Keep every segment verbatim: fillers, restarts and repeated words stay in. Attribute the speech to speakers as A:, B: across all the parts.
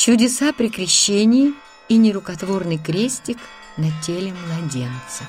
A: Чудеса при крещении и нерукотворный крестик на теле младенца.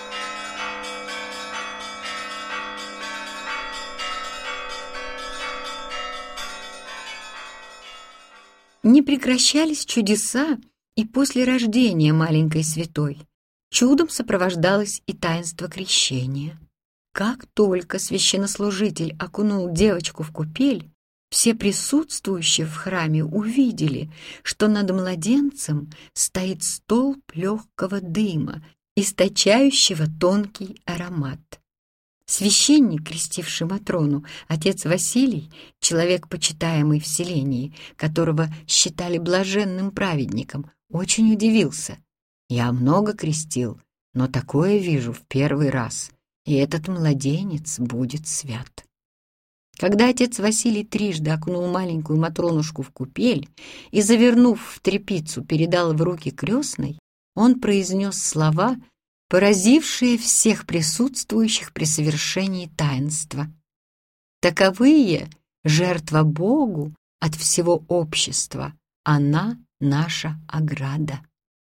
A: Не прекращались чудеса и после рождения маленькой святой. Чудом сопровождалось и таинство крещения. Как только священнослужитель окунул девочку в купель, все присутствующие в храме увидели, что над младенцем стоит столб легкого дыма, источающего тонкий аромат. Священник, крестивший Матрону, отец Василий, человек, почитаемый в селении, которого считали блаженным праведником, очень удивился. «Я много крестил, но такое вижу в первый раз, и этот младенец будет свят». Когда отец Василий трижды окунул маленькую Матронушку в купель и, завернув в тряпицу, передал в руки крестной, он произнес слова, поразившие всех присутствующих при совершении таинства. «Таковые жертва Богу от всего общества, она наша ограда».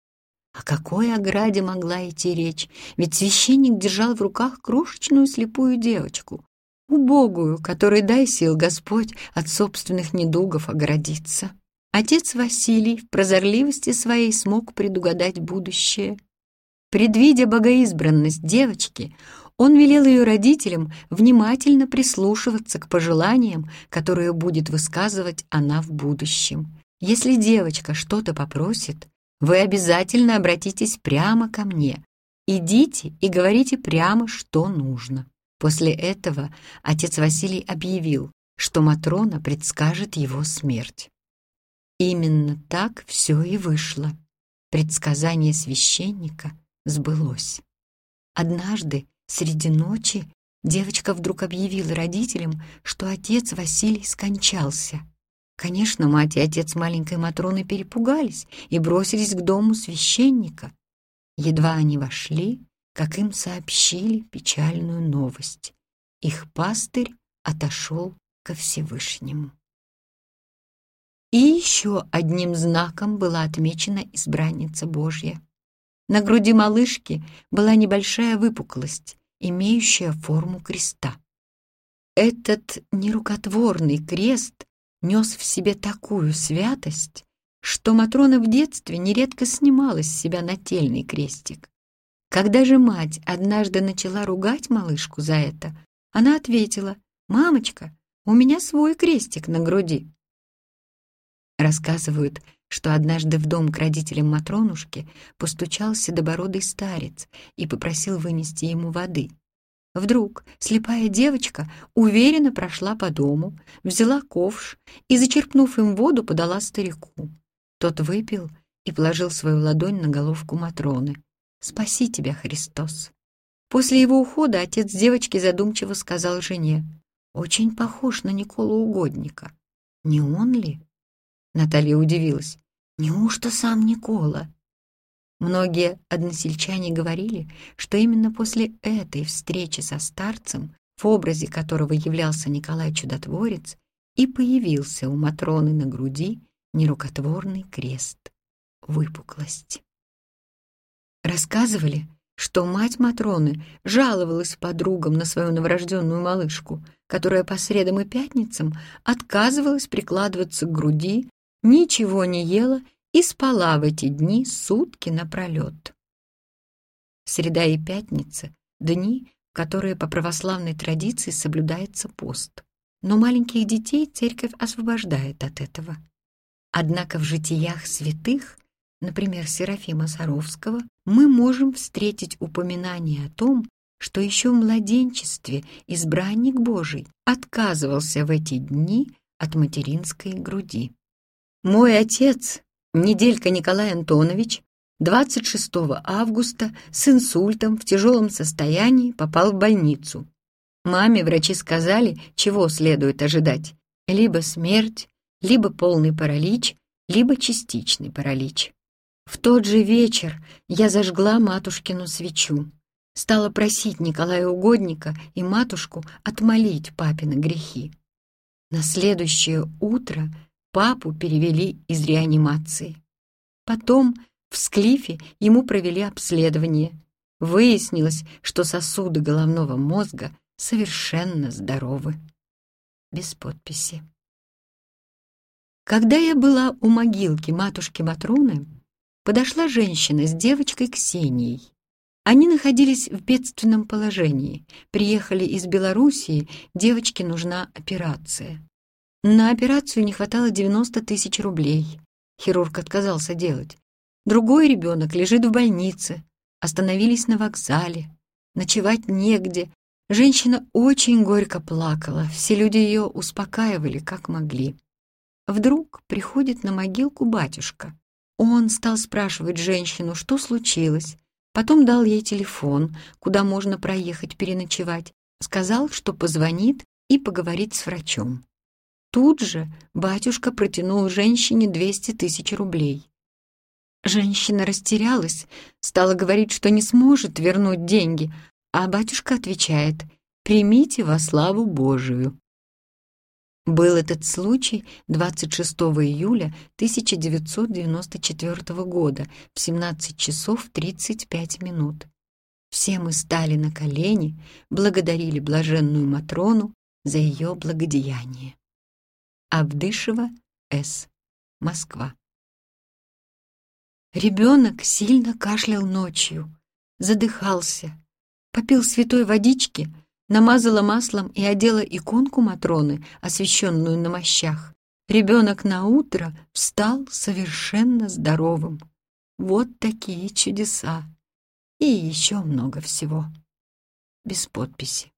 A: О какой ограде могла идти речь? Ведь священник держал в руках крошечную слепую девочку, убогую, которой дай сил Господь от собственных недугов оградиться. Отец Василий в прозорливости своей смог предугадать будущее. Предвидя богоизбранность девочки, он велел ее родителям внимательно прислушиваться к пожеланиям, которые будет высказывать она в будущем. Если девочка что-то попросит, вы обязательно обратитесь прямо ко мне. Идите и говорите прямо, что нужно. После этого отец Василий объявил, что Матрона предскажет его смерть. Именно так все и вышло. Предсказание священника сбылось. Однажды, среди ночи, девочка вдруг объявила родителям, что отец Василий скончался. Конечно, мать и отец маленькой Матроны перепугались и бросились к дому священника. Едва они вошли, как им сообщили печальную новость. Их пастырь отошел ко Всевышнему. И еще одним знаком была отмечена избранница Божья. На груди малышки была небольшая выпуклость, имеющая форму креста. Этот нерукотворный крест нес в себе такую святость, что Матрона в детстве нередко снимала с себя нательный крестик. Когда же мать однажды начала ругать малышку за это, она ответила: «Мамочка, у меня свой крестик на груди». Рассказывают, что однажды в дом к родителям Матронушки постучал седобородый старец и попросил вынести ему воды. Вдруг слепая девочка уверенно прошла по дому, взяла ковш и, зачерпнув им воду, подала старику. Тот выпил и положил свою ладонь на головку Матроны. «Спаси тебя, Христос!» После его ухода отец девочки задумчиво сказал жене: «Очень похож на Николу Угодника. Не он ли?» Наталья удивилась. «Неужто сам Никола?» Многие односельчане говорили, что именно после этой встречи со старцем, в образе которого являлся Николай Чудотворец, и появился у Матроны на груди нерукотворный крест — выпуклость. Рассказывали, что мать Матроны жаловалась подругам на свою новорожденную малышку, которая по средам и пятницам отказывалась прикладываться к груди, ничего не ела и спала в эти дни сутки напролет. Среда и пятница — дни, в которые по православной традиции соблюдается пост, но маленьких детей церковь освобождает от этого. Однако в житиях святых, например, Серафима Саровского, мы можем встретить упоминание о том, что еще в младенчестве избранник Божий отказывался в эти дни от материнской груди. Мой отец, Неделька Николай Антонович, двадцать шестого августа с инсультом в тяжелом состоянии попал в больницу. Маме врачи сказали, чего следует ожидать: либо смерть, либо полный паралич, либо частичный паралич. В тот же вечер я зажгла матушкину свечу, стала просить Николая Угодника и матушку отмолить папины грехи. На следующее утро Папу перевели из реанимации. Потом в Склифе ему провели обследование. Выяснилось, что сосуды головного мозга совершенно здоровы. Без подписи. Когда я была у могилки матушки Матроны, подошла женщина с девочкой Ксенией. Они находились в бедственном положении. Приехали из Белоруссии, девочке нужна операция. На операцию не хватало девяносто тысяч рублей. Хирург отказался делать. Другой ребенок лежит в больнице. Остановились на вокзале. Ночевать негде. Женщина очень горько плакала. Все люди ее успокаивали, как могли. Вдруг приходит на могилку батюшка. Он стал спрашивать женщину, что случилось. Потом дал ей телефон, куда можно проехать переночевать. Сказал, что позвонит и поговорит с врачом. Тут же батюшка протянул женщине двести тысяч рублей. Женщина растерялась, стала говорить, что не сможет вернуть деньги, а батюшка отвечает: «Примите во славу Божию». Был этот случай двадцать шестого июля тысяча девятьсот девяносто четвёртого года в семнадцать часов тридцать пять минут. Все мы стали на колени, благодарили блаженную Матрону за ее благодеяние. Авдышева, С. Москва. Ребенок сильно кашлял ночью, задыхался, попил святой водички, намазала маслом и одела иконку Матроны, освященную на мощах. Ребенок наутро встал совершенно здоровым. Вот такие чудеса. И еще много всего. Без подписи.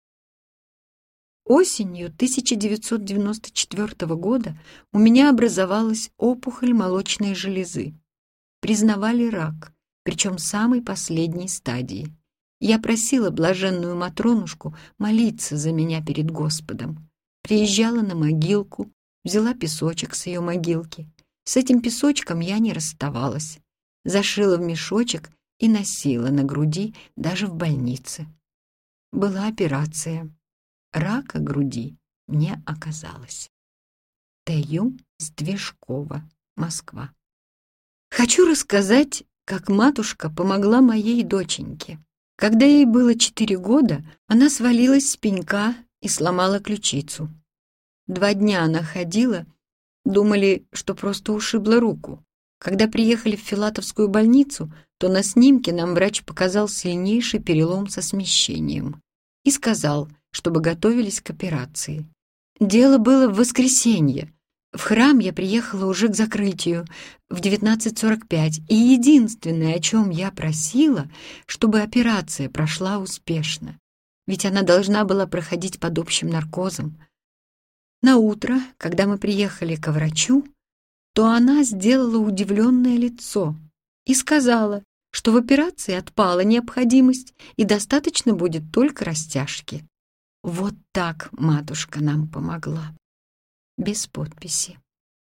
A: Осенью тысяча девятьсот девяносто четвёртого года у меня образовалась опухоль молочной железы. Признавали рак, причем самой последней стадии. Я просила блаженную Матронушку молиться за меня перед Господом. Приезжала на могилку, взяла песочек с ее могилки. С этим песочком я не расставалась. Зашила в мешочек и носила на груди даже в больнице. Была операция. Рака груди не оказалось. Т Ю Сдвижкова, Москва. Хочу рассказать, как матушка помогла моей доченьке. Когда ей было четыре года, она свалилась с пенька и сломала ключицу. Два дня она ходила, думали, что просто ушибла руку. Когда приехали в Филатовскую больницу, то на снимке нам врач показал сильнейший перелом со смещением и сказал, чтобы готовились к операции. Дело было в воскресенье. В храм я приехала уже к закрытию в девятнадцать сорок пять, и единственное, о чем я просила, чтобы операция прошла успешно, ведь она должна была проходить под общим наркозом. На утро, когда мы приехали ко врачу, то она сделала удивленное лицо и сказала, что в операции отпала необходимость и достаточно будет только растяжки. Вот так матушка нам помогла. Без подписи.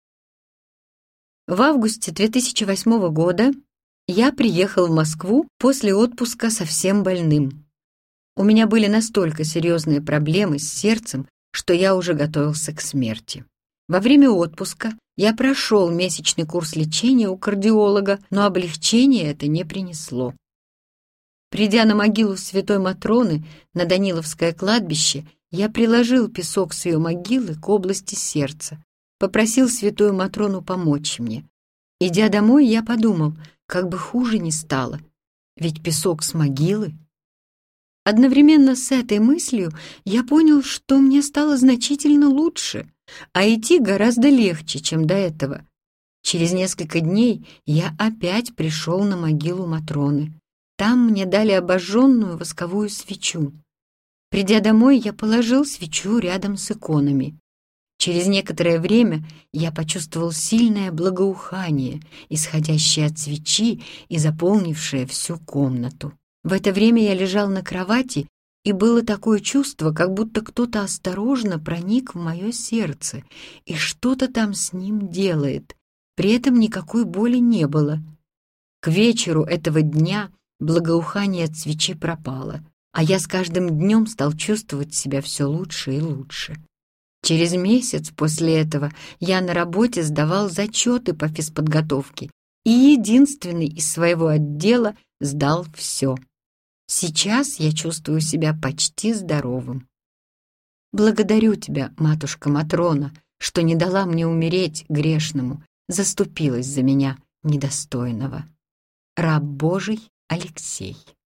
A: В августе две тысячи восьмого года я приехал в Москву после отпуска совсем больным. У меня были настолько серьезные проблемы с сердцем, что я уже готовился к смерти. Во время отпуска я прошел месячный курс лечения у кардиолога, но облегчения это не принесло. Придя на могилу святой Матроны на Даниловское кладбище, я приложил песок с ее могилы к области сердца, попросил святую Матрону помочь мне. Идя домой, я подумал, как бы хуже не стало, ведь песок с могилы. Одновременно с этой мыслью я понял, что мне стало значительно лучше, а идти гораздо легче, чем до этого. Через несколько дней я опять пришел на могилу Матроны. Там мне дали обожженную восковую свечу. Придя домой, я положил свечу рядом с иконами. Через некоторое время я почувствовал сильное благоухание, исходящее от свечи и заполнившее всю комнату. В это время я лежал на кровати, и было такое чувство, как будто кто-то осторожно проник в мое сердце и что-то там с ним делает. При этом никакой боли не было. К вечеру этого дня благоухание от свечи пропало, а я с каждым днем стал чувствовать себя все лучше и лучше. Через месяц после этого я на работе сдавал зачеты по физподготовке и единственный из своего отдела сдал все. Сейчас я чувствую себя почти здоровым. Благодарю тебя, матушка Матрона, что не дала мне умереть грешному, заступилась за меня недостойного. Раб Божий Алексей.